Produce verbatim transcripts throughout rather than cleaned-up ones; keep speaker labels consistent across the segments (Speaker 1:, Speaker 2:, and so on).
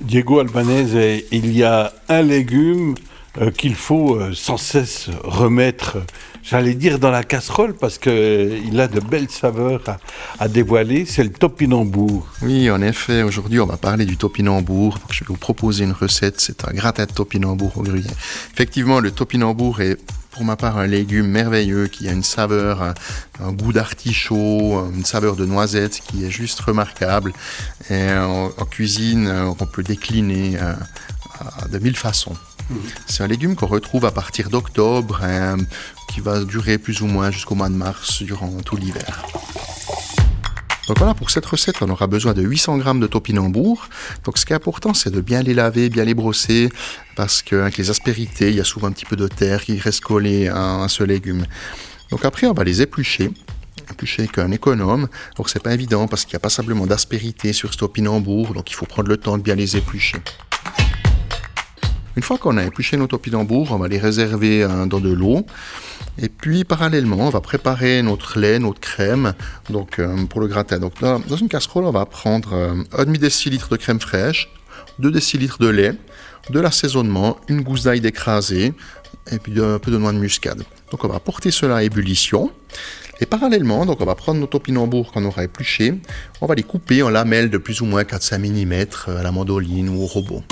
Speaker 1: Diego Albanese, il y a un légume euh, qu'il faut euh, sans cesse remettre, j'allais dire dans la casserole, parce qu'il euh, a de belles saveurs à, à dévoiler, c'est le topinambour.
Speaker 2: Oui, en effet, aujourd'hui on va parler du topinambour. Je vais vous proposer une recette, c'est un gratin de topinambour au gruyère. Effectivement, le topinambour est pour ma part un légume merveilleux qui a une saveur, un, un goût d'artichaut, une saveur de noisette qui est juste remarquable. Et en, en cuisine, on peut décliner à, à de mille façons. Mmh. C'est un légume qu'on retrouve à partir d'octobre, hein, qui va durer plus ou moins jusqu'au mois de mars, durant tout l'hiver. Donc voilà, pour cette recette, on aura besoin de huit cents grammes de topinambour. Donc ce qui est important, c'est de bien les laver, bien les brosser, parce qu'avec les aspérités, il y a souvent un petit peu de terre qui reste collée à, à ce légume. Donc après, on va les éplucher. Éplucher avec un économe. Donc c'est pas évident, parce qu'il n'y a pas simplement d'aspérité sur ce topinambour, donc il faut prendre le temps de bien les éplucher. Une fois qu'on a épluché nos topinambours, on va les réserver euh, dans de l'eau. Et puis, parallèlement, on va préparer notre lait, notre crème, donc euh, pour le gratin. Donc, dans, dans une casserole, on va prendre euh, un demi-décilitre de crème fraîche, deux décilitres de lait, de l'assaisonnement, une gousse d'ail écrasée, et puis un peu de noix de muscade. Donc, on va porter cela à ébullition. Et parallèlement, donc on va prendre nos topinambours qu'on aura épluchés, on va les couper en lamelles de plus ou moins quatre à cinq millimètres à la mandoline ou au robot.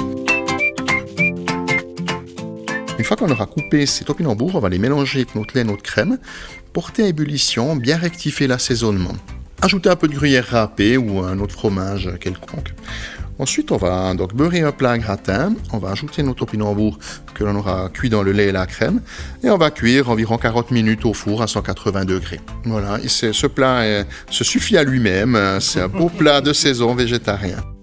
Speaker 2: Une fois qu'on aura coupé ces topinambours, on va les mélanger avec notre lait et notre crème, porter à ébullition, bien rectifier l'assaisonnement. Ajouter un peu de gruyère râpée ou un autre fromage quelconque. Ensuite, on va donc beurrer un plat à gratin, on va ajouter nos topinambours que l'on aura cuits dans le lait et la crème, et on va cuire environ quarante minutes au four à cent quatre-vingts degrés. Voilà, et ce plat est, se suffit à lui-même, c'est un beau plat de saison végétarien.